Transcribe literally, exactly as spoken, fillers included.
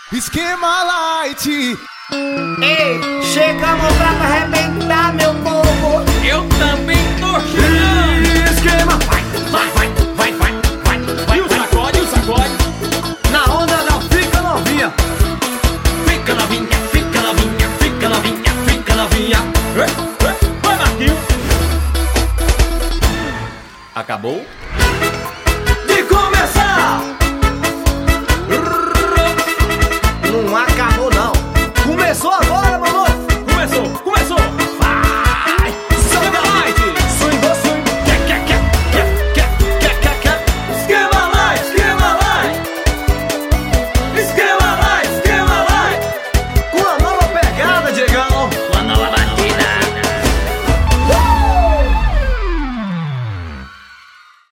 Esquema Light. Ei, chegamos pra arrebentar, meu povo. Eu também tô chegando. Esquema, vai, vai, vai, vai, vai, vai, vai. E o sacode, o sacode. Na onda não fica novinha. Fica novinha, fica novinha, fica novinha, fica novinha. Vai, Marquinhos. Acabou?